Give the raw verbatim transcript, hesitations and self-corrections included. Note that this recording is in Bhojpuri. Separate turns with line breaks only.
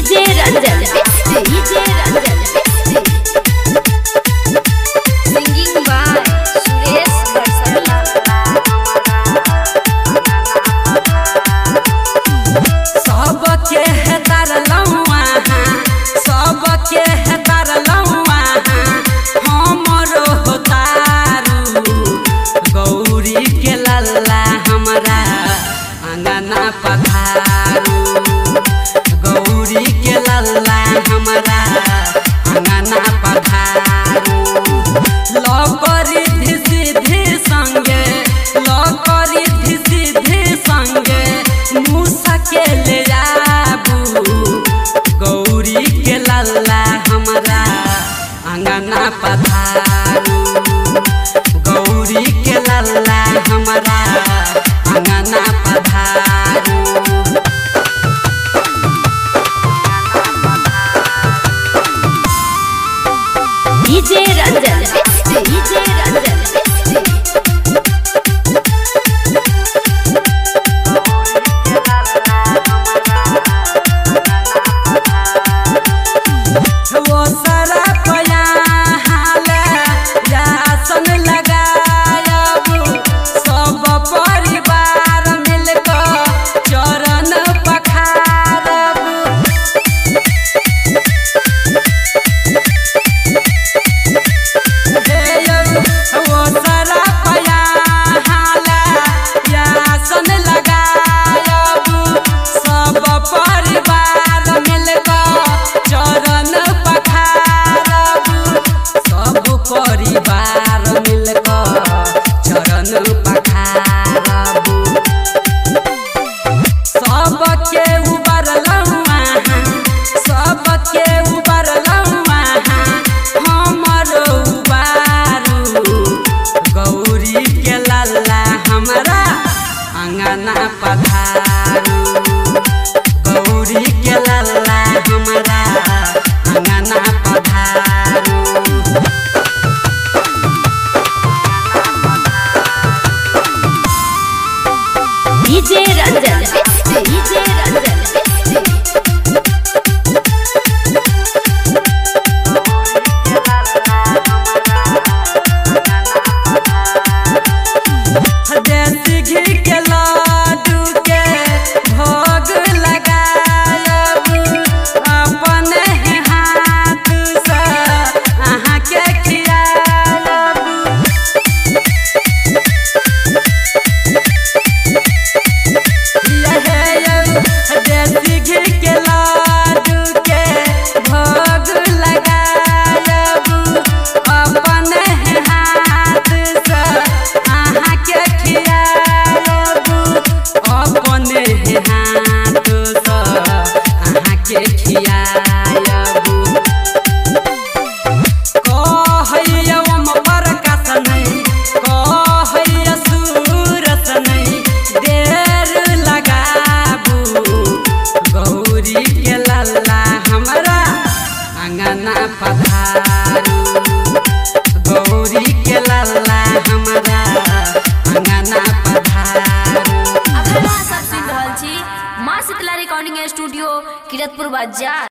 DJ Ranjan DJ Ranjan singing by Suresh Barsala.
सबके है तरलौआ सबके है तरलौआ हमरो तारू गौरी के लल्ला हमरा अंगना पधारू गौरी के लल्ला हमरा अंगना पधारू लकरी सिद्धि संगे लकरी सिद्धि संगे मूसा के ले जाबू गौरी के लल्ला हमरा अंगना पधारू गौरी के लल्ला हमरा अंगना पधारू।
डीजे रंजन डीजे रंजन
वो सारा पया हाला यासन लगायब सब परिवार मिलकर चरण पखारब वो सारा पया हाला यासन लगायब सब परिवार मिलकर चरण पखारब सब परिवार मिलकर चरण पखारब सबके उबरलौआ सबके उबरलौआ हमरो उबारू गौरी के लल्ला हमरा अंगना पधारू गौरी के लल्ला हमरा अंगना पधारू।
डीजे रंजन डीजे रंजन
देसी घी के लड्डू के भोग लगायब अपने हाथ से अहाँ के खियायब देसी घी के लड्डू के भोग लगायब अपने हाथ से अहाँ के खियायब अपने हाथ से अहाँ के खियायब कहैया ओम प्रकाश नहीं कहैया सूरत नहीं देर लगाबू गौरी के लल्ला हमरा अंगना पधारू गौरी के लल्ला हमरा अंगना पधारू।
अगर आप सब सुन रहल छी मां शीतला रिकॉर्डिंग स्टूडियो किरतपुर बाजार।